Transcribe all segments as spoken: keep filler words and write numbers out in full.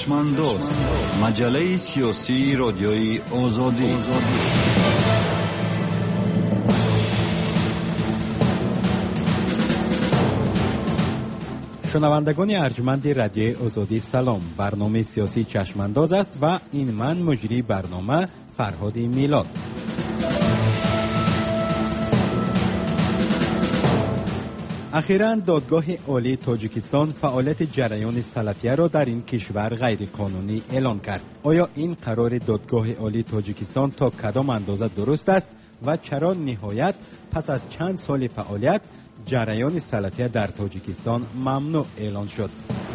چشمانداز، مجله سیاسی رادیوی آزادی. شنوندگان ارجمند رادیوی آزادی سلام. برنامه سیاسی چشمانداز است و این من مجری برنامه فرهاد میلاد. اخیراً دادگاه عالی تاجیکستان فعالیت جریان سلفیه را در این کشور غیر قانونی اعلام کرد. آیا این قرار دادگاه عالی تاجیکستان تا کدام اندازه درست است و چرا نهایت پس از چند سال فعالیت جریان سلفیه در تاجیکستان ممنوع اعلان شد؟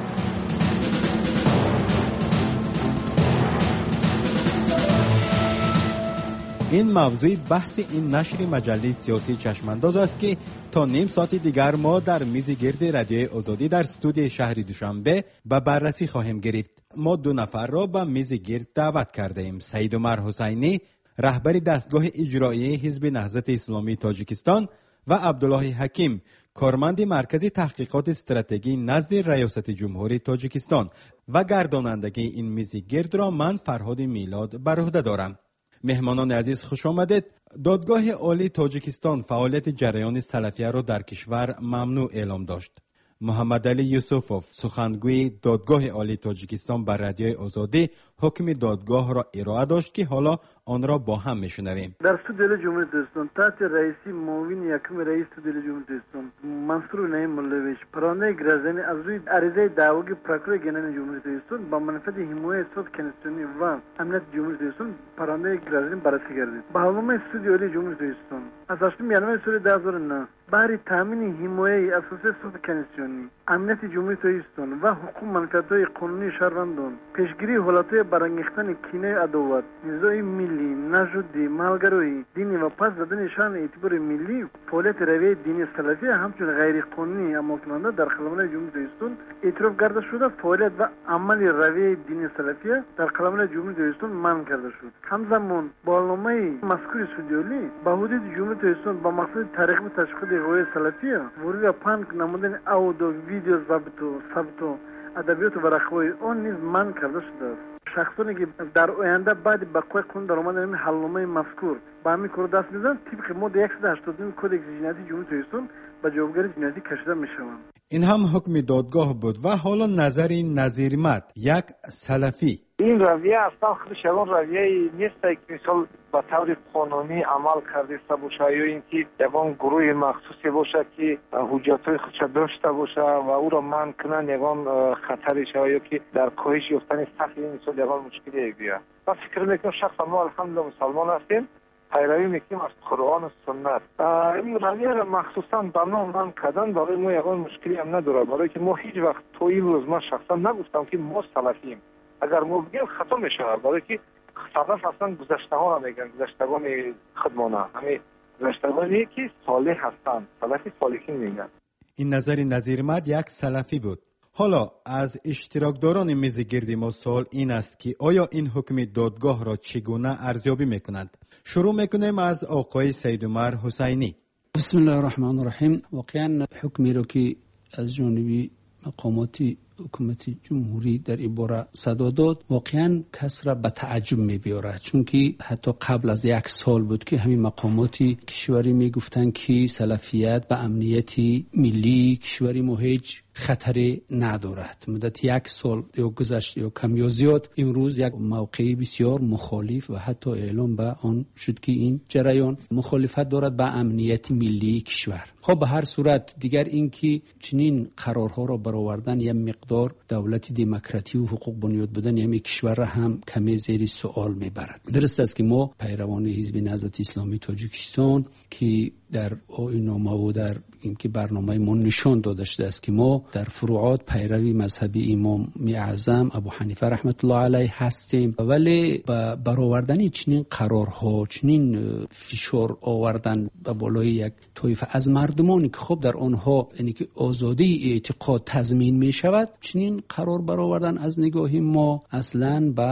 این موضوع بحث این نشر مجله سیاسی چشمانداز است که تا نیم ساعت دیگر ما در میز گرد رادیوی آزادی در استودیو شهر دوشنبه به بررسی خواهیم گرفت. ما دو نفر را به میز گرد دعوت کرده ایم. سید عمر حسینی، رهبر دستگاه اجرایی حزب نهضت اسلامی تاجیکستان، و عبدالله حکیم، کارمند مرکز تحقیقات استراتژی نزد ریاست جمهوری تاجیکستان، و گردانندگی این میز گرد را من فرهاد میلاد بر عهده دارم. مهمانان عزیز خوش آمدید. دادگاه عالی تاجیکستان فعالیت جریان سلفیه را در کشور ممنوع اعلام داشت. محمد علی یوسفوف، سخنگوی دادگاه عالی تاجیکستان بر رادیوی آزادی حکم دادگاه را ارائه داشت که حالا آن را با هم میشنویم. در استودیو جمهوری تاجیکستان تحت رئیسی معاون یکم رئیس استودیو جمهوری تاجیکستان منصور نعیم مولویچ پرونده گرازنی از روی عریضه دعوی پروکور گنرال جمهوری تاجیکستان با منفعت حمایت صد کنستانی و امنیت جمهوری تاجیکستان پرونده گرازنی بررسی گردید. به علوم استودیو عالی جمهوری تاجیکستان از هشتم ژانویه سال دو هزار و نه برای تامین حمایت اساسی صد کنستانی امنیت جمهوری تاجیکستان و حقوق منفعت‌های قانونی شهروندان، پیشگیری حالت‌های برانگیختن کینه عداوت، نزاع ملی، نژادی، مالگرایی، دینی و پس زدن شان اعتبار ملی، فعالیت رویه دینی سلفی همچون غیر قانونی اما کننده در قلمرو جمهوری تاجیکستان اعتراف کرده شده. فعالیت و عمل رویه دینی سلفی در قلمرو جمهوری تاجیکستان منع کرده شد. همزمان برنامه مذکور استودیویی به حدود جمهوری تاجیکستان با مقصد ترغیب و تشویق رویه سلفی ورود و پنگ نمودن اودو ویدیو ضبط و ثبت و ادبیات و رخوی آن نیز منع کرده شده است. شخصانی که در آینده بعد به قوه قانون در آمدن این حلنامه مذکور به همین کار دست میزنند طبق ماده صد و هشتاد و نیم کد جنایتی جمهوری تاجیکستان به جوابگری جنایتی کشیده میشوند. این هم حکم دادگاه بود و حالا نظر نظیرمت یک سلفی. این رویه اصلا خودش اون رویه نیست که مثال به طور قانونی عمل کرده باشه یا اینکه یگان گروه مخصوصی باشه که حجت‌های خودش داشته باشه و او را منع کنن یگان خطرش یا که در کاهش یافتن سطح مثال یگان مشکلی بیاد. من فکر میکنم شخصا ما الحمدلله مسلمان هستیم، پیروی میکنیم از قرآن و سنت. این رویه را مخصوصا به ما منع کردن برای ما یگان مشکلی هم نداره، برای که ما هیچ وقت تو این روز ما شخصا نگفتم که ما سلفیم. اگر ما بگیم خطا میشه، برای که سلف اصلا گذشته ها را میگن، گذشتگان خودمانه، همه گذشتگانی که صالح هستند، سلفی صالحین میگن. این نظر نظیرمد یک سلفی بود. حالا از اشتراکداران میز گرد ما سوال این است که آیا این حکم دادگاه را چگونه ارزیابی میکنند؟ شروع میکنیم از آقای سید عمر حسینی. بسم الله الرحمن الرحیم. واقعا حکمی رو که از جانب مقامات حکومت جمهوری در این باره صدا داد واقعا کس را به تعجب می بیاره، چون که حتی قبل از یک سال بود که همین مقامات کشوری می گفتن که سلفیت به امنیت ملی کشوری ما هیچ خطری ندارد. مدت یک سال یا گذشت یا کم یا زیاد امروز یک موقعی بسیار مخالف و حتی اعلام به آن شد که این جریان مخالفت دارد به امنیت ملی کشور. خب به هر صورت دیگر این که چنین قرارها را برآوردن یا مقدار دولت دموکراتی و حقوق بنیاد بودن یعنی کشور را هم کمی زیر سوال میبرد. درست است که ما پیروان حزب نهضت اسلامی تاجیکستان که در آیین‌نامه و در اینکه برنامه ما نشان داده شده است که ما در فروعات پیروی مذهبی امام اعظم ابو حنیفه رحمت الله علیه هستیم، ولی با برآوردن چنین قرارها، چنین فشار آوردن به بالای یک طایفه از مردمانی که خب در آنها یعنی که آزادی اعتقاد تضمین می شود، چنین قرار برآوردن از نگاه ما اصلاً با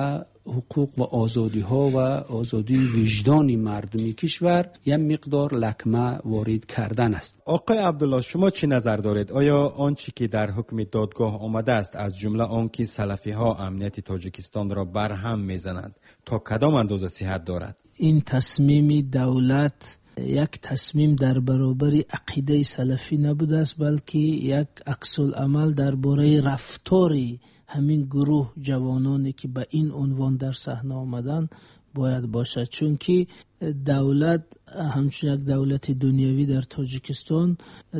حقوق و آزادی ها و آزادی وجدانی مردمی کشور یک مقدار لکمه وارد کردن است. آقای عبدالله شما چی نظر دارید؟ آیا آنچه که در حکم دادگاه آمده است از جمله آنکه سلفی ها امنیت تاجیکستان را برهم میزنند تا کدام اندازه صحت دارد؟ این تصمیم دولت یک تصمیم در برابر عقیده سلفی نبوده است، بلکه یک عکس العمل درباره رفتاری همین گروه جوانانی که به این عنوان در صحنه آمدن باید باشد، چون که دولت همچون یک دولت دنیوی در تاجیکستان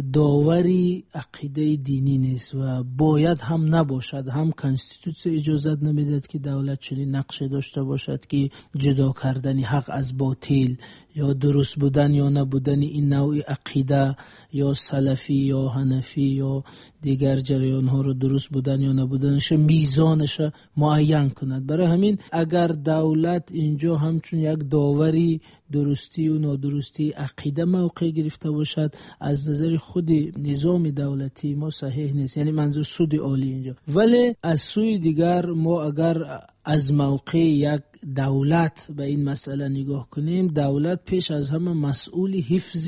داوری عقیده دینی نیست و باید هم نباشد. هم کانستیتوسیون اجازت نمیدهد که دولت چنین نقشه داشته باشد که جدا کردن حق از باطل یا درست بودن یا نبودن این نوع عقیده یا سلفی یا حنفی یا دیگر جریان ها رو درست بودن یا نبودنش میزانش معین کند. برای همین اگر دولت اینجا همچون یک داوری درستی و نادرستی عقیده موقع گرفته باشد، از نظر خود نظام دولتی ما صحیح نیست، یعنی منظور سود عالی اینجا. ولی از سوی دیگر ما اگر از موقع یک دولت به این مسئله نگاه کنیم، دولت پیش از همه مسئول حفظ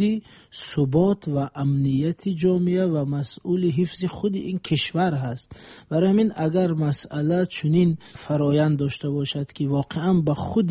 ثبات و امنیت جامعه و مسئول حفظ خود این کشور هست. برای همین اگر مسئله چنین فرایند داشته باشد که واقعا به خود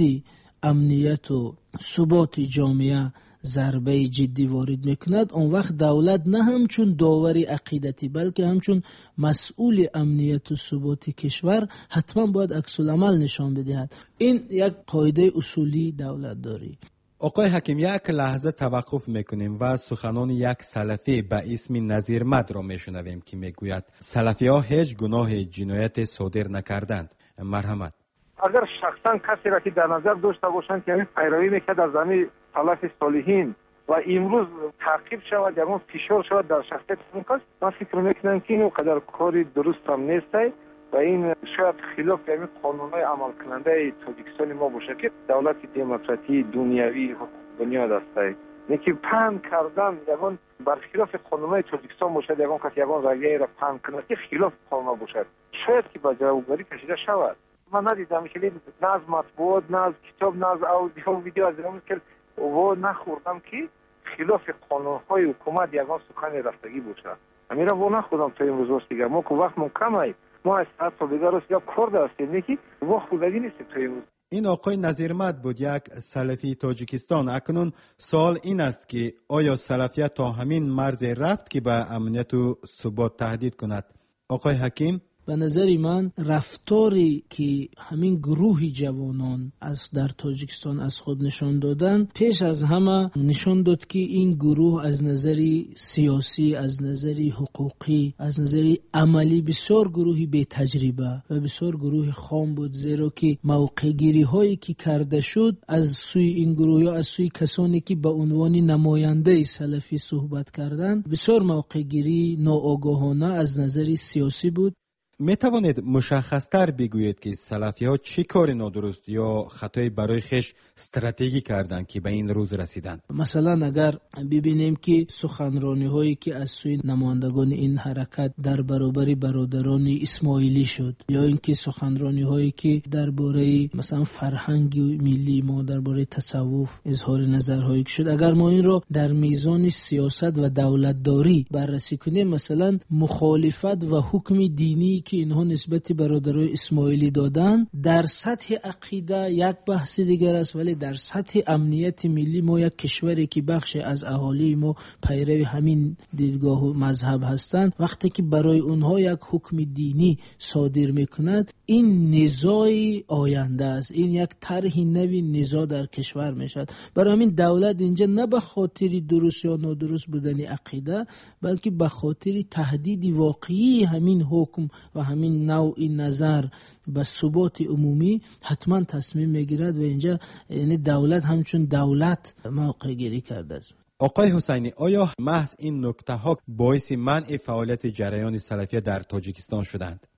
امنیت و ثبات جامعه ضربه جدی وارد میکند، اون وقت دولت نه همچون داوری عقیدتی بلکه همچون مسئول امنیت و ثبات کشور حتما باید عکس العمل نشان بدهد. این یک قاعده اصولی دولت داری. آقای حکیم یک لحظه توقف میکنیم و سخنان یک سلفی به اسم نظیرمد را میشنویم که میگوید سلفی ها هیچ گناه جنایت صادر نکردند. مرحمت. اگر شخصا کسی را که در نظر داشته باشند که همین پیروی میکرد از زمین سلف صالحین و امروز تعقیب شود یا فشار شود در شخصیت اون کس، من فکر میکنم که این قدر کاری درست هم نیست و این شاید خلاف همین قانونهای عمل کننده تاجیکستان ما باشه که دولت دموکراتی دنیوی بنیاد است. یکی پن کردن یگان برخلاف قانونهای تاجیکستان باشد، یگان کسی یگان رویه را پن کند که خلاف قانون باشد، شاید که به جوابگاری کشیده شود. من ندیدم که نه از مطبوعات نه از کتاب نه از اودیو ویدیو از این که و نخوردم که خلاف قانونهای حکومت یگان سخن رفتگی باشد. همین را و نخوردم تا این روز دیگر. ما که وقت کم است، ما از ساعت تا دیگر است یا کرد هستیم که وقت خودگی نیستیم تا این روز. این آقای نظیرمد بود، یک سلفی تاجیکستان. اکنون سوال این است که آیا سلفیت تا همین مرز رفت که به امنیت و ثبات تهدید کند؟ آقای حکیم، به نظر من رفتاری که همین گروه جوانان از در تاجیکستان از خود نشان دادن پیش از همه نشان داد که این گروه از نظر سیاسی، از نظر حقوقی، از نظر عملی بسیار گروهی بی تجربه و بسیار گروه خام بود، زیرا که موقع گیری هایی که کرده شد از سوی این گروه یا از سوی کسانی که به عنوان نماینده سلفی صحبت کردند بسیار موقع گیری ناآگاهانه از نظر سیاسی بود. می توانید مشخصتر بگویید که سلفی ها چی کار نادرست یا خطایی برای خیش استراتژی کردند که به این روز رسیدند؟ مثلا اگر ببینیم که سخنرانی هایی که از سوی نمایندگان این حرکت در برابر برادران اسماعیلی شد، یا اینکه سخنرانی هایی که درباره مثلا فرهنگ ملی ما، درباره تصوف اظهار نظرهایی شد، اگر ما این رو در میزان سیاست و دولتداری بررسی کنیم، مثلا مخالفت و حکم دینی که اینها نسبت برادرای اسماعیلی دادن در سطح عقیده یک بحث دیگر است، ولی در سطح امنیت ملی ما یک کشوری که بخش از اهالی ما پیرو همین دیدگاه و مذهب هستند، وقتی که برای اونها یک حکم دینی صادر میکند، این نزاع آینده است، این یک طرح نوی نزاع در کشور میشد. برای همین دولت اینجا نه به خاطر درست یا نادرست بودن عقیده، بلکه به خاطر تهدید واقعی همین حکم و همین نوع نظر به ثبات عمومی حتما تصمیم میگیرد و اینجا یعنی دولت همچون دولت موقع گیری کرده است. آقای حسینی، آیا محض این نکته ها باعث منع فعالیت جریان سلفیه در تاجیکستان شدند؟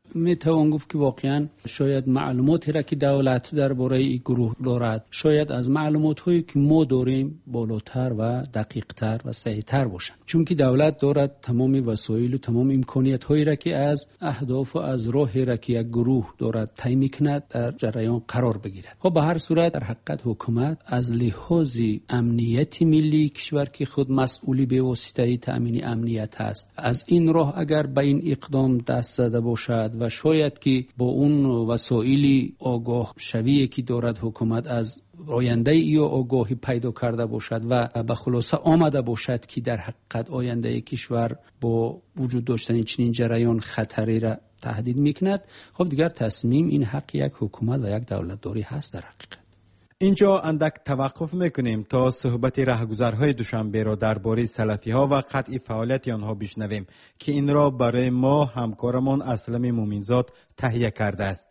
میتوان گفت که واقعا شاید معلوماتی را که دولت درباره این گروه دارد شاید از معلومات هایی که ما داریم بالاتر و دقیق تر و صحیح تر باشند، چون که دولت دارد تمام وسایل و تمام امکانیت هایی را که از اهداف و از راهی را که یک گروه دارد طی میکند در جریان قرار بگیرد. خب به هر صورت در حقیقت حکومت از لحاظ امنیت ملی کشور که خود مسئولی به واسطه تامین امنیت است، از این راه اگر به این اقدام دست زده باشد و شاید که با اون وسایل آگاه شویی که دارد حکومت از آینده ای آگاهی پیدا کرده باشد و به خلاصه آمده باشد که در حقیقت آینده کشور با وجود داشتن چنین جریان خطری را تهدید میکند، خب دیگر تصمیم این حق یک حکومت و یک دولتداری هست در حقیقت. اینجا اندک توقف میکنیم تا صحبت رهگذرهای دوشنبه را درباره سلفی ها و قطع فعالیت آنها بشنویم که این را برای ما همکارمان اسلم مومنزاد تهیه کرده است.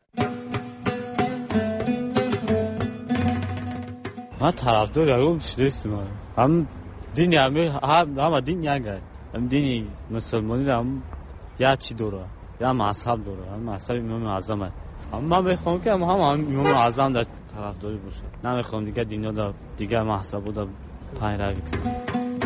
من طرفدار اون نیستم. هم دین همه هم دین یانگه. هم دینی مسلمانی هم یا چی داره یا مذهب داره. هم مذهب امام اعظم. اما من میخوام که هم هم امام اعظم در طرفداری باشه. نمیخوام دیگه دینا در دیگه مذهب در پیروی کنم.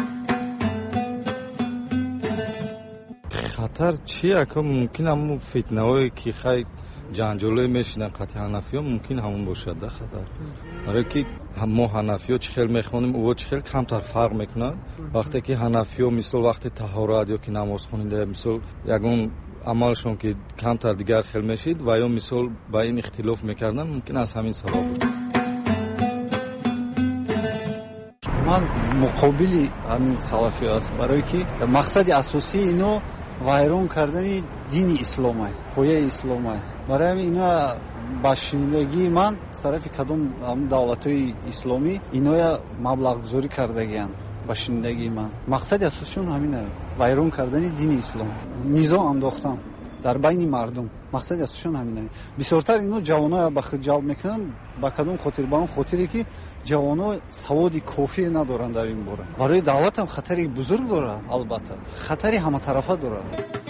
خطر چیه که ممکن همون فتنه‌ای که خیلی جنجالی میشنن قطع حنفی‌ها ممکن همون باشد ده خطر. برای که ما حنفی‌ها چه خیلی میخوانیم او چه خیلی کمتر فرق میکنن. وقتی که حنفی‌ها مثل وقتی طهارت یا که نماز خواننده مثل یگون عملشون که کمتر دیگر خیلی میشید و یا مثل با این اختلاف میکردن ممکن از همین سبب بود. من مقابل همین سلفی است، برای که مقصد اساسی اینو وایران کردن دین اسلام است، پایه اسلام است. برای اینا با شنیدگی من از طرف کدام دولت‌های اسلامی اینا مبلغ گذاری کردگیان. با شنیدگی من مقصد اساسشون همینه، وایران کردن دین اسلام، نظام انداختن در بین مردم. مقصد اساسشون همینه. بسیارتر اینو جوان‌ها به خود جلب میکنن با کدام خاطر؟ با اون خاطری که جوان‌ها سواد کافی ندارن در این باره. برای دولت هم خطری بزرگ داره، البته خطری همه طرفه داره.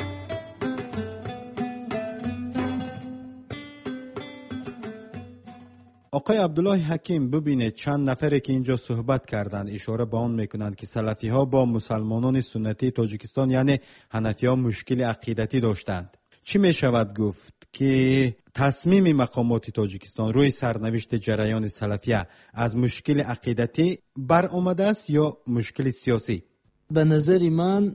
آقای عبدالله حکیم، ببینید چند نفری که اینجا صحبت کردند اشاره به آن میکنند که سلفی ها با مسلمانان سنتی تاجیکستان یعنی حنفی ها مشکل عقیدتی داشتند. چی می شود گفت که تصمیم مقامات تاجیکستان روی سرنوشت جریان سلفیه از مشکل عقیدتی بر آمده است یا مشکل سیاسی؟ به نظر من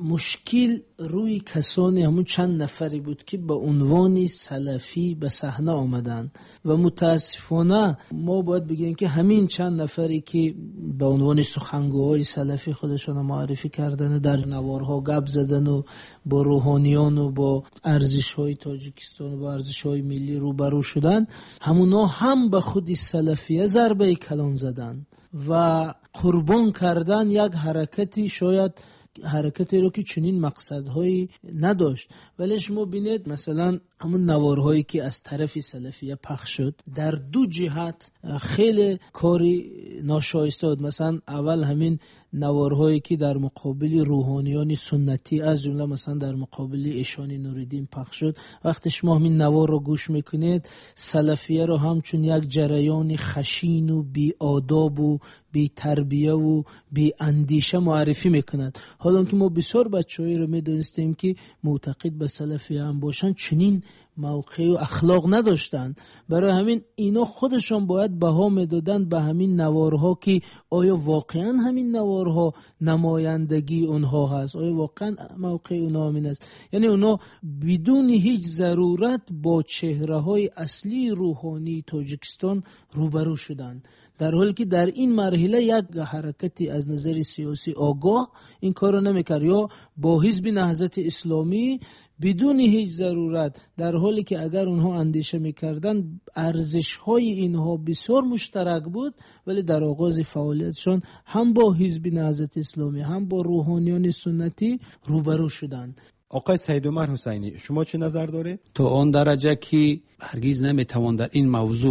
مشکل روی کسانی همون چند نفری بود که به عنوان سلفی به صحنه آمدن و متاسفانه ما باید بگیم که همین چند نفری که به عنوان سخنگوهای سلفی خودشون معرفی کردن و در نوارها گپ زدن و با روحانیان و با ارزش‌های تاجیکستان و با ارزش‌های ملی روبرو شدن، همونا هم به خود سلفیه ضربه کلان زدن و قربان کردن یک حرکتی، شاید حرکتی رو که چنین مقصدهایی نداشت. ولی شما بینید مثلا همون نوارهایی که از طرف سلفیه پخش شد در دو جهت خیلی کاری ناشایسته بود. مثلا اول همین نوارهایی که در مقابل روحانیان سنتی از جمله مثلا در مقابل ایشان نوریدین پخش شد، وقتی شما همین نوار رو گوش میکنید سلفیه رو همچون یک جریان خشین و بی آداب و بی تربیه و بی اندیشه معرفی میکنند، حالا که ما بسیار بچه‌ای رو میدونستیم که معتقد به سلفیه هم باشن چنین موقع و اخلاق نداشتن. برای همین اینا خودشان باید بها میدادن به همین نوارها که آیا واقعا همین نوارها نمایندگی اونها هست، آیا واقعا موقع اونها همین است. یعنی اونا بدون هیچ ضرورت با چهره های اصلی روحانی تاجیکستان روبرو شدن، در حالی که در این مرحله یک حرکتی از نظر سیاسی آگاه این کارو نمیکرد، یا با حزب نهضت اسلامی بدون هیچ ضرورت، در حالی که اگر اونها اندیشه میکردن ارزش‌های اینها بسیار مشترک بود، ولی در آغاز فعالیتشون هم با حزب نهضت اسلامی هم با روحانیان سنتی روبرو شدند. آقای سید عمر حسینی، شما چه نظر داره؟ تو آن درجه که هرگز نمیتوان در این موضوع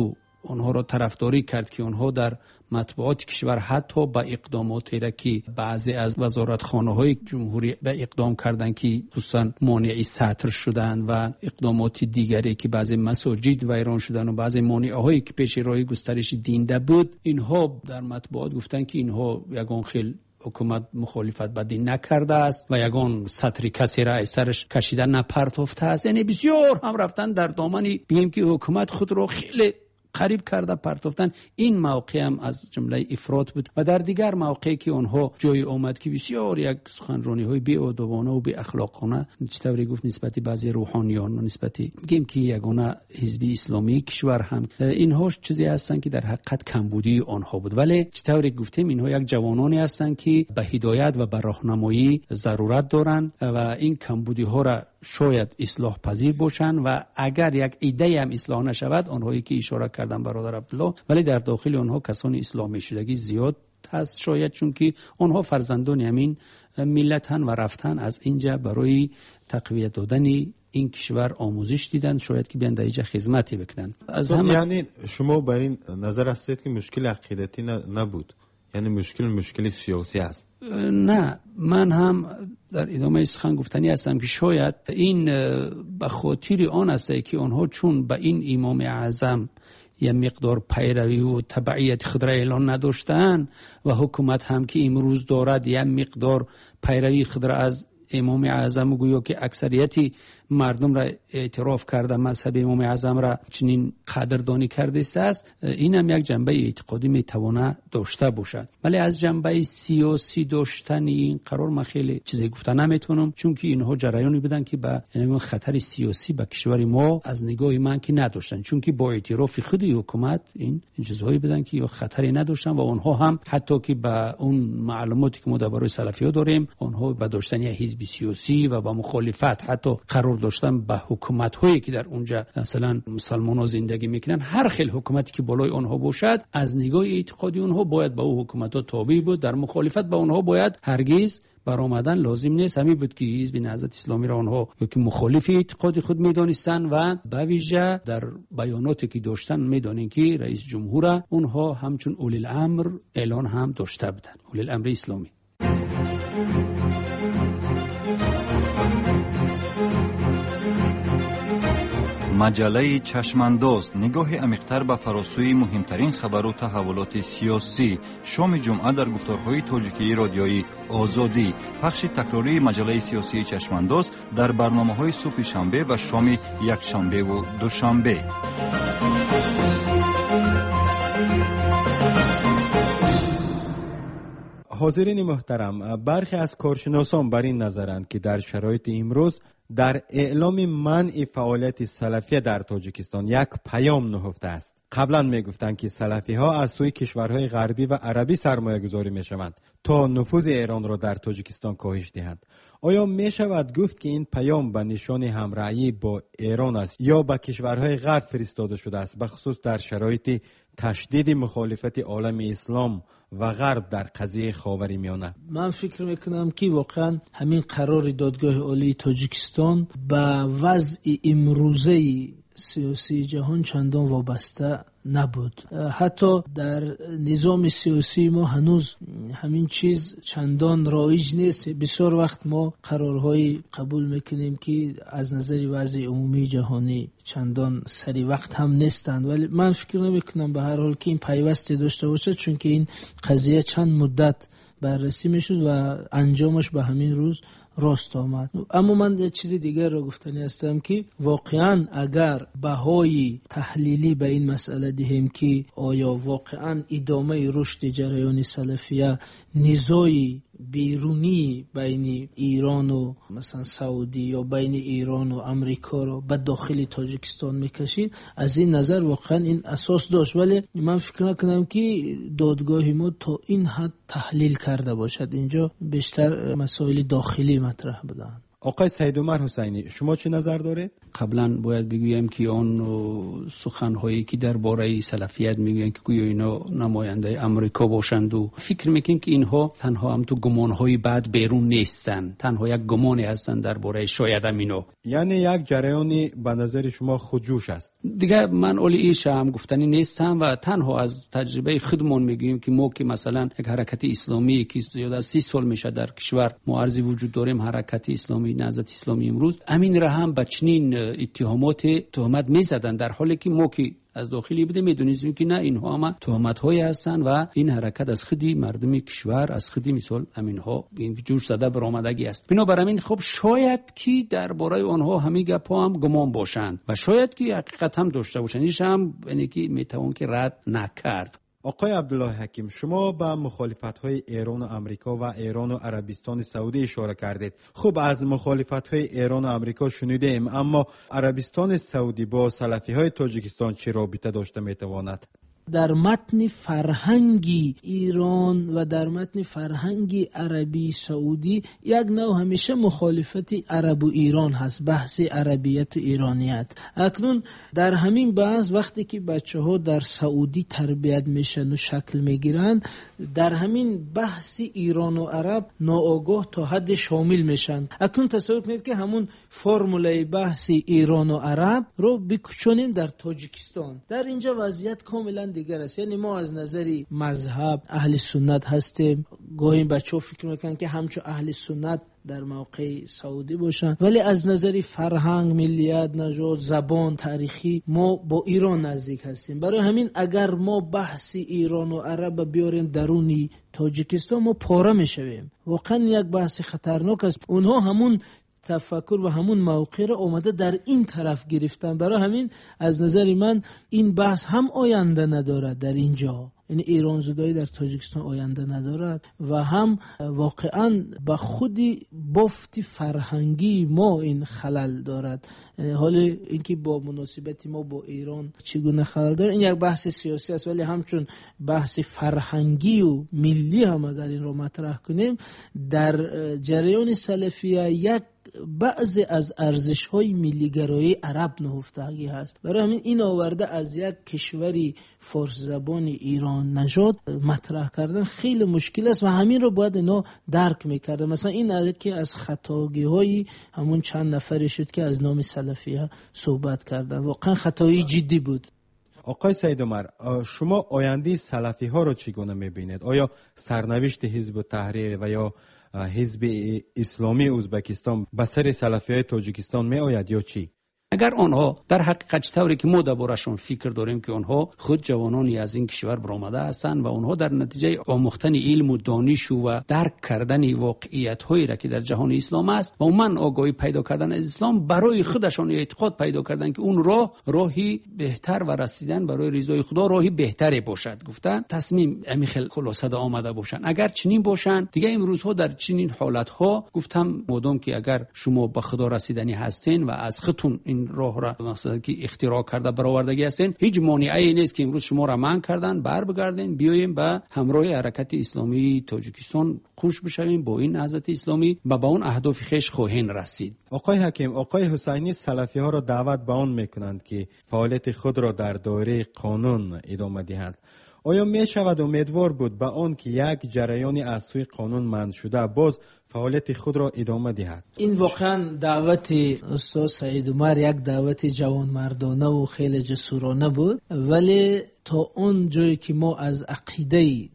اونها را طرفداری کرد که اونها در مطبوعات کشور حتی با اقداماتی را که بعضی از وزارتخانه‌های جمهوری به اقدام کردن که خصوصا مانعی سطر شدن و اقدامات دیگری که بعضی مساجد ویران شدن و بعضی مانعهایی که پیش راه گسترش دین ده بود، اینها در مطبوعات گفتن که اینها یگان خیل حکومت مخالفت با دین نکرده است و یگان سطری کسی را سرش کشیدن نپرتافته است. یعنی بسیار هم رفتن در دامنی بگیم که حکومت خود را خیلی قریب کرده پرتافتن. این موقع هم از جمله افراط بود و در دیگر موقعی که اونها جای اومد که بسیار یک سخنرانی های بی‌ادبانه و بی اخلاقانه چطوری گفت نسبت بعضی روحانیان و نسبت میگیم که یگانه حزب اسلامی کشور هم اینها چیزی هستن که در حقیقت کمبودی آنها بود، ولی چطوری گفتیم اینها یک جوانانی هستن که به هدایت و به راهنمایی ضرورت دارن و این کمبودی ها را شاید اصلاح پذیر باشن و اگر یک ایده هم اصلاح نشود، آنهایی که اشاره کردن برادر عبدالله، ولی در داخل آنها کسانی اسلامی شدگی زیاد هست شاید، چون که آنها فرزندان همین ملتن و رفتن از اینجا برای تقویت دادن این کشور آموزش دیدن، شاید که بیان در اینجا خدمتی بکنن. از هم... یعنی شما بر این نظر هستید که مشکل عقیدتی نبود، یعنی مشکل مشکل سیاسی است؟ نه، من هم در ادامه سخن گفتنی هستم که شاید این به خاطر آن است که آنها چون به این امام اعظم یه مقدار پیروی و تبعیت خود را اعلان نداشتن و حکومت هم که امروز دارد یه مقدار پیروی خود را از امام اعظم گویا که اکثریتی مردم را اعتراف کرده مذهب امام اعظم را چنین قدردانی کرده است، این هم یک جنبه اعتقادی میتونه داشته باشد. ولی از جنبه سیاسی داشتن این قرار ما خیلی چیزی گفتن نمیتونم، چون که اینها جریانی بودن که به خطر سیاسی به کشور ما از نگاه من که نداشتن، چون که با اعتراف خود حکومت این چیزهایی بودن که یا خطری نداشتن و آنها هم حتی که به اون معلوماتی که ما درباره سلفی‌ها داریم، آنها به داشتن یک حزب سیاسی و با مخالفت حتی قرار داشتن به حکومت هایی که در اونجا مثلا مسلمان ها زندگی میکنن، هر خیل حکومتی که بالای آنها باشد از نگاه اعتقادی آنها باید به او حکومت ها تابع بود، در مخالفت با آنها باید هرگز برآمدن لازم نیست. همین بود که حزب نهضت اسلامی را آنها که مخالف اعتقاد خود میدانستن و به ویژه در بیاناتی که داشتن میدانین که رئیس جمهور اونها همچون اولی الامر اعلان هم داشته بودن، اولی الامر اسلامی. مجله چشمانداز، نگاه عمیق‌تر به فراسوی مهمترین خبر و تحولات سیاسی. شام جمعه در گفتارهای تاجیکی رادیویی آزادی. پخش تکراری مجله سیاسی چشمانداز در برنامه‌های صبح شنبه و شام یک شنبه و دوشنبه. حاضرین محترم، برخی از کارشناسان بر این نظرند که در شرایط امروز در اعلام منع فعالیت سلفی در تاجیکستان یک پیام نهفته است. قبلا می گفتند که سلفی ها از سوی کشورهای غربی و عربی سرمایه گذاری می شوند تا نفوذ ایران را در تاجیکستان کاهش دهند. آیا می شود گفت که این پیام به نشان همرأیی با ایران است یا به کشورهای غرب فرستاده شده است، به خصوص در شرایط تشدید مخالفت عالم اسلام و غرب در قضیه خاورمیانه؟ من فکر میکنم که واقعا همین قرار دادگاه عالی تاجیکستان به وضع امروزه سیاسی جهان چندان وابسته نبود. حتی در نظام سیاسی ما هنوز همین چیز چندان رایج نیست. بسیار وقت ما قرارهای قبول میکنیم که از نظر وضع عمومی جهانی چندان سری وقت هم نیستند، ولی من فکر نمیکنم به هر حال که این پیوستی داشته باشه، چون که این قضیه چند مدت بررسی میشد و انجامش به همین روز راست آمد. اما من یه چیز دیگر را گفتنی هستم که واقعا اگر بهای تحلیلی به این مسئله دهیم که آیا واقعا ادامه رشد جریان سلفیه نزاعی بیرونی بین ایران و مثلا سعودی یا بین ایران و امریکا رو به داخل تاجیکستان میکشید، از این نظر واقعا این اساس داشت، ولی من فکر نکنم که دادگاه ما تا این حد تحلیل کرده باشد. اینجا بیشتر مسائل داخلی مطرح بودن. آقای سید عمر حسینی، شما چه نظر دارید؟ قبلا باید بگویم که اون سخن‌هایی که درباره سلفیت میگن که گویا اینا نماینده امریکا باشند و فکر میکنن که اینها تنها هم تو گمان‌های بعد بیرون نیستن، تنها یک گمانی هستن درباره شاید هم اینو، یعنی یک جریانی به نظر شما خودجوش است. دیگه من اولی ایش هم گفتنی نیستم و تنها از تجربه خودمون میگیم که ما که مثلا یک حرکت اسلامی که زیاد از سی سال میشه در کشور معارضی وجود داریم، حرکت اسلامی نهضت اسلامی امروز، امین را هم به چنین اتهامات تهمت میزدن، در حالی که ما که از داخلی بوده میدونیم که نه، اینها هم تهمت هایی هستن و این حرکت از خودی مردم کشور، از خودی مثال امینها این جور زده برآمدگی است. بنابراین خب شاید که درباره آنها همین گپا هم گمان باشند و شاید که حقیقت هم داشته باشند، ایش هم یعنی که میتوان که رد نکرد. آقای عبدالله حکیم، شما به مخالفت‌های ایران و آمریکا و ایران و عربستان سعودی اشاره کردید. خب از مخالفت‌های ایران و آمریکا شنیدیم، اما عربستان سعودی با سلفی‌های تاجیکستان چه رابطه داشته میتواند؟ در متن فرهنگی ایران و در متن فرهنگی عربی سعودی یک نوع همیشه مخالفت عرب و ایران هست، بحث عربیت و ایرانیت. اکنون در همین بحث وقتی که بچه ها در سعودی تربیت میشن و شکل میگیرن، در همین بحث ایران و عرب ناآگاه تا حد شامل میشن. اکنون تصور کنید که همون فرموله بحث ایران و عرب رو بکشونیم در تاجیکستان. در اینجا وضعیت کاملا دیگر است. یعنی ما از نظری مذهب اهل سنت هستیم، گاهی بچه‌ها فکر میکنن که همچون اهل سنت در موقع سعودی باشن، ولی از نظری فرهنگ، ملیت، نژاد، زبان، تاریخی ما با ایران نزدیک هستیم. برای همین اگر ما بحث ایران و عرب بیاریم درونی تاجیکستان، ما پاره میشویم. واقعا یک بحث خطرناک است. اونها همون تفکر و همون موقع رو اومده در این طرف گرفتن. برای همین از نظر من این بحث هم آینده ندارد در اینجا، یعنی ایران زدایی در تاجیکستان آینده ندارد و هم واقعا با خودی بافت فرهنگی ما این خلل دارد. حالا اینکه با مناسبت ما با ایران چگونه خلل داره، این یک بحث سیاسی است، ولی همچون بحث فرهنگی و ملی هم اگر این رو مطرح کنیم، در جریان سلفیه یک بعضی از ارزش‌های ملی‌گرایی عرب نهفتگی هست. برای همین این آورده از یک کشوری فارس زبان ایران نژاد مطرح کردن خیلی مشکل است و همین رو باید اینا درک می‌کردن. مثلا این که از خطاگی‌های همون چند نفری شد که از نام سلفیه صحبت کردن، واقعا خطایی جدی بود. آقای سید عمر، شما آینده سلفی ها رو چگونه می‌بینید؟ آیا سرنوشت حزب تحریر و یا حزب اسلامی ازبکستان به سر سلفیای تاجیکستان می آید یا چی؟ اگر آنها در حقیقت طوری که ما دربارشون فکر داریم که آنها خود جوانانی از این کشور برآمده هستند و آنها در نتیجه آموختن علم و دانش و درک کردن واقعیت هایی را که در جهان اسلام است و من آگاهی پیدا کردن از اسلام، برای خودشان اعتقاد پیدا کردن که اون راه راهی بهتر و رسیدن برای رضای خدا راهی بهتری باشد، گفتن تصمیم امیخل خلاصه آمده باشن. اگر چنین باشن دیگه امروز ها در چنین حالت ها گفتم مادام که اگر شما به خدا رسیدنی هستین و از خودتون این راه را مثلا که اختراع کرده برآوردگی هستین، هیچ مانعی نیست که امروز شما را منع کردن بر بگردین بیایم به همراه حرکت اسلامی تاجیکستان خوش بشویم، با این نهضت اسلامی و با اون اهداف خیش خواهیم رسید. آقای حکیم، آقای حسینی سلفی ها را دعوت به آن میکنند که فعالیت خود را در دایره قانون ادامه دهند. آیا می شود امیدوار بود به آن که یک جریانی از سوی قانون منع شده باز فعالیت خود را ادامه دهد؟ این واقعا دعوت استاد سعید عمر یک دعوت جوان مردانه و خیلی جسورانه بود، ولی تا اون جایی که ما از عقیده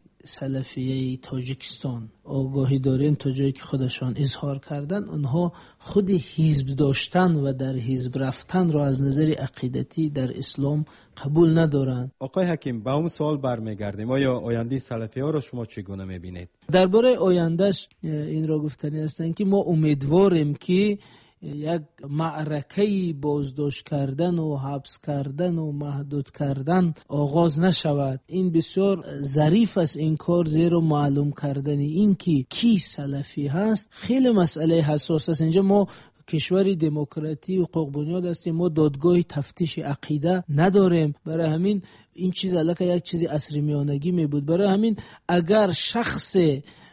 سلفیه تاجیکستان آگاهی داریم، تا جایی که خودشان اظهار کردن، اونها خود حزب داشتن و در حزب رفتن را از نظر عقیدتی در اسلام قبول ندارند. آقای حکیم، با اون سوال برمیگردیم، آیا آینده سلفی ها را شما چگونه میبینید؟ درباره آیندهش این را گفتنی هستند که ما امیدواریم که یک معرکه بازداشت کردن و حبس کردن و محدود کردن آغاز نشود. این بسیار ظریف است این کار، زیرا معلوم کردن این که کی سلفی هست خیلی مسئله حساس است. اینجا ما کشوری دموکراتی و حقوق بنیاد هستیم، ما دادگاه تفتیش عقیده نداریم. برای همین این چیز البته یک چیزی عصر میانگی می بود. برای همین اگر شخص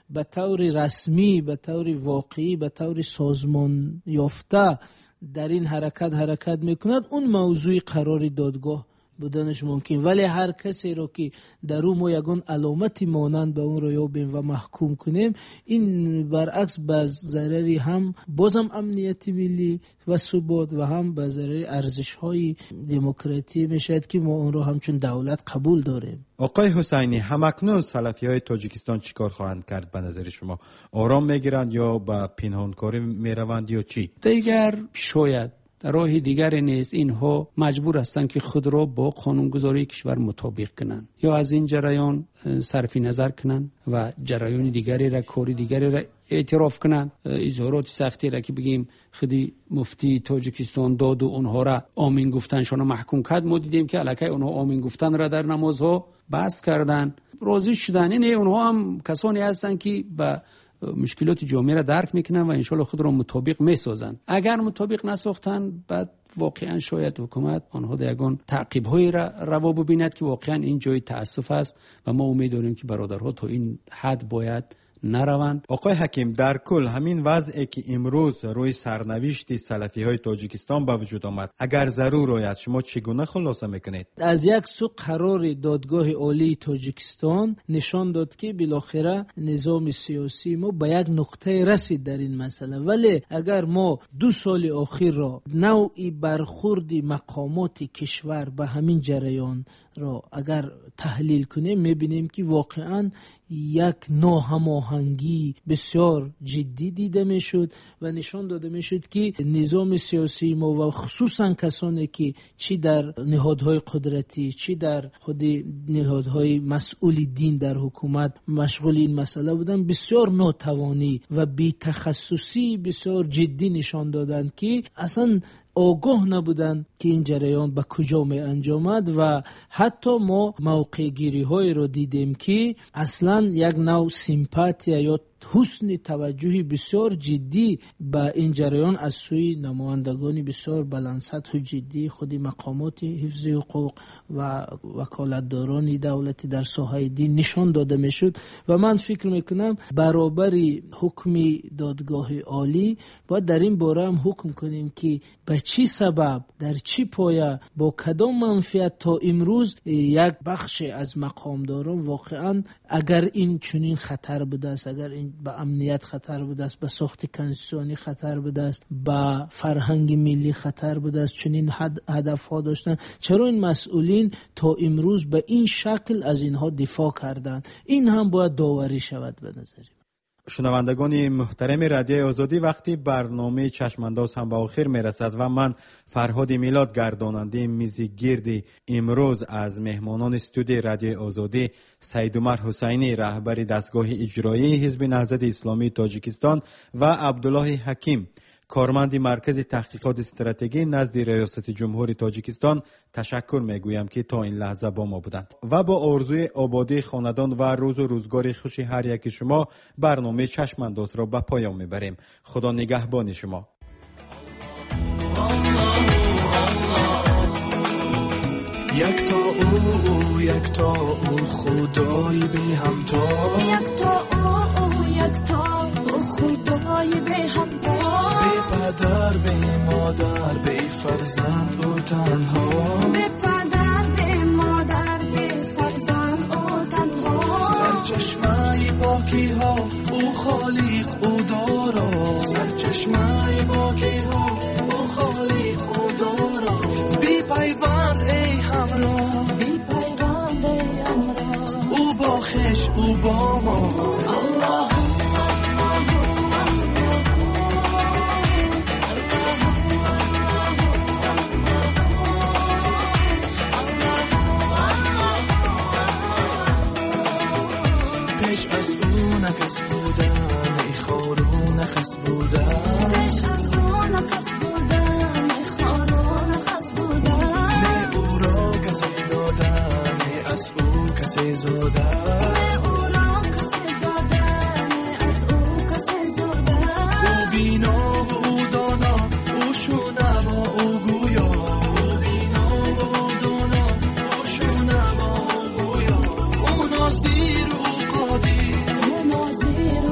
به طور رسمی، به طور واقعی، به طور سازمان یافته در این حرکت حرکت میکند، اون موضوع قرار دادگاه بودنش ممکن. ولی هر کسی رو که در اون ما یگان علامتی مانند به اون رو یابیم و محکوم کنیم، این برعکس به ضرری هم بازم امنیت ملی و ثبات و هم به ضرر ارزش های دموکراتی میشد که ما اون رو همچون دولت قبول داریم. آقای حسینی، همکنون سلفی های تاجیکستان چیکار خواهند کرد به نظر شما؟ آرام میگیرند یا به پنهانکاری میروند یا چی؟ دیگر شاید در راه دیگر نیز اینها مجبور هستند که خود را با قانونگذاری کشور مطابق کنند یا از این جریان صرف نظر کنند و جریان دیگری را، کاری دیگری را اعتراف کنند. اظهارات سختی را که بگیم خودی مفتی تاجیکستان داد و اونها را آمین گفتنشان محکوم کرد، ما دیدیم که الکی اونها آمین گفتن را در نمازها بس کردن، راضی شدن. این اونها هم کسانی هستند که با مشکلات جامعه را درک میکنن و انشالله خود را مطابق میسازن. اگر مطابق نساختن، بعد واقعا شاید حکومت آنها در یگان تعقیب های را روا ببیند که واقعا این جای تاسف است و ما امید داریم که برادرها تا این حد باید نروند. آقای حکیم، در کل همین وضعی که امروز روی سرنوشت سلفی های تاجیکستان به وجود آمد، اگر ضرور آید، شما چگونه خلاصه میکنید؟ از یک سو قرار دادگاه عالی تاجیکستان نشان داد که بالاخره نظام سیاسی ما به یک نقطه رسید در این مسئله. ولی اگر ما دو سال اخیر را نوعی برخورد مقامات کشور به همین جریان را اگر تحلیل کنیم، میبینیم که واقعا یک ناهماهنگی بسیار جدی دیده میشد و نشان داده میشد که نظام سیاسی ما و خصوصا کسانی که چی در نهادهای قدرتی چی در خود نهادهای مسئول دین در حکومت مشغول این مسئله بودن، بسیار ناتوانی و بی تخصصی بسیار جدی نشان دادند که اصلا آگاه نبودن که این جریان به کجا می انجامد و حتی ما موقع گیری های رو دیدیم که اصلا یک نوع سیمپاتیا یا حسن توجهی بسیار جدی به این جریان از سوی نمایندگان بسیار بلند سطح و جدی خود مقامات حفظ حقوق و وکالتداران دولتی در ساحه دین نشان داده میشد و من فکر میکنم برابری حکم دادگاه عالی باید در این باره هم حکم کنیم که به چی سبب، در چی پایه، با کدام منفعت تا امروز یک بخش از مقامداران واقعا اگر این چنین خطر بوده است، اگر این به امنیت خطر بوده است، به ساخت کنستیتوشنی خطر بوده است، به فرهنگ ملی خطر بوده است، چنین هدف ها داشتن، چرا این مسئولین تا امروز به این شکل از اینها دفاع کردند؟ این هم باید داوری شود به نظر. شنوندگان محترم رادیوی آزادی، وقتی برنامه چشمانداز هم به آخر میرسد و من فرهاد میلاد گرداننده میز گرد امروز از مهمانان استودیوی رادیوی آزادی سید عمر حسینی رهبر دستگاه اجرایی حزب نهضت اسلامی تاجیکستان و عبدالله حکیم کارمند مرکز تحقیقات استراتژی نزد ریاست جمهوری تاجیکستان تشکر میگویم که تا این لحظه با ما بودند و با آرزوی آبادی خاندان و روز و روزگار خوش هر یک شما برنامه چشمانداز را به پایان میبریم. خدا نگهبان شما. یک تا او یک تا او خدای بی همتا، یک تا او یک تا او خدای بی همتا، بی پدر بی مادر بی فرزند او تنها، بی پدر بی مادر بی فرزند او تنها، سرچشمه پاکی ها او خالق او دارا، سرچشمه پاکی ها او خالق او دارا، بی پیوند ای همراه، بی پیوند ای همراه، او با خش او با ما. الله نفس بودن ای خارو نخس بودن، پیش از او نفس بودن ای خارو نخس بودن، نه او را کسی دادن نه از او کسی زودن، نه او را کسی دادن نه از او کسی زودن، او بینا و او دانا او شونه و او گویا، او بینا و او دانا او شونه و او گویا، او ناصیر و قادر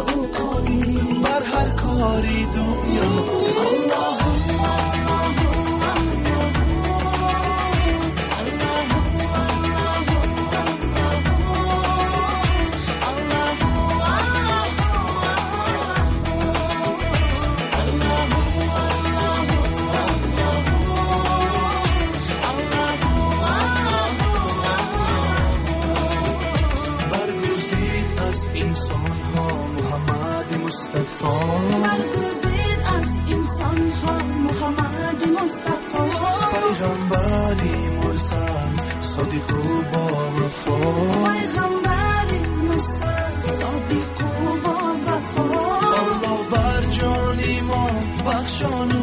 مصطفی برگزید از انسان ها محمد مصطفی پیغمبری مرسل صادق و با وفا پیغمبری مرسل صادق و با وفا الله بر جان ایمان بخشان